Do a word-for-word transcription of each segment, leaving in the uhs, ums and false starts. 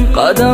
قدم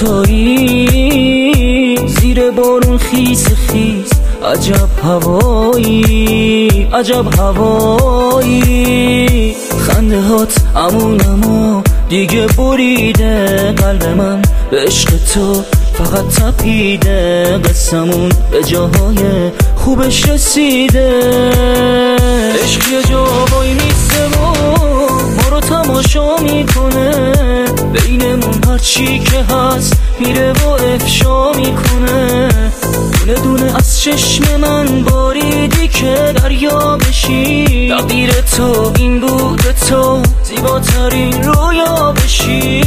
دوتایی زیر بارون خیس خیس، عجب هوایی عجب هوایی. خنده هات امون اما دیگه بریده قلب من، به عشق تو فقط تپیده، قسمون به جاهای خوبش رسیده. عشق یه جا وای میسته و ما رو تماشا میکنه، بینمون هرچی که هست میره و افشا میکنه. دونه دونه از چشم من باریدی که دریا بشی، تقدیر تو این بود تو زیباترین رویا بشی.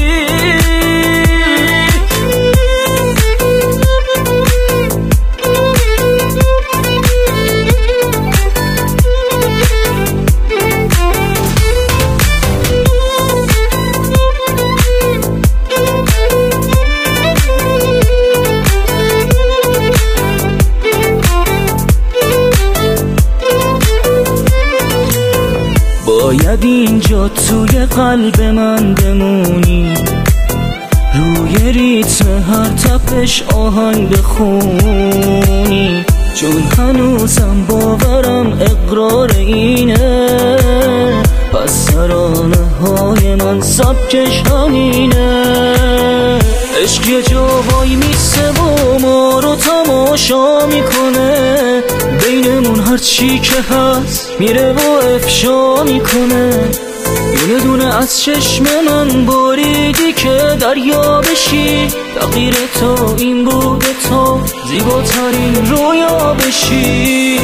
باید اینجا توی قلب من بمونی، روی ریتم هر تپش آهنگ بخونی، چون هنوزم باورم اقرار اینه، پس ترانه های من سبکش همینه. عشق یه جا وای میسته و ما رو تماشا میکنه، بینمون هرچی که هست میره و افشا میکنه. دونه دونه از چشم من باریدی که دریا بشی، تغییر تو این بود تو زیباترین رویا بشی.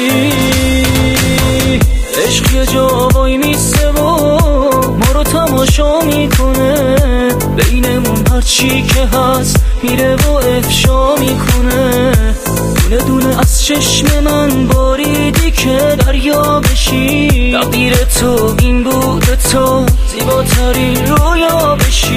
عشق یه جا وای میسته و ما رو تماشا میکنه، بینمون هرچی که هست میره و افشا میکنه. دونه دونه از چشم من باریدی که دریا بشی، تقدیر تو این بود تو زیباترین رویا بشی.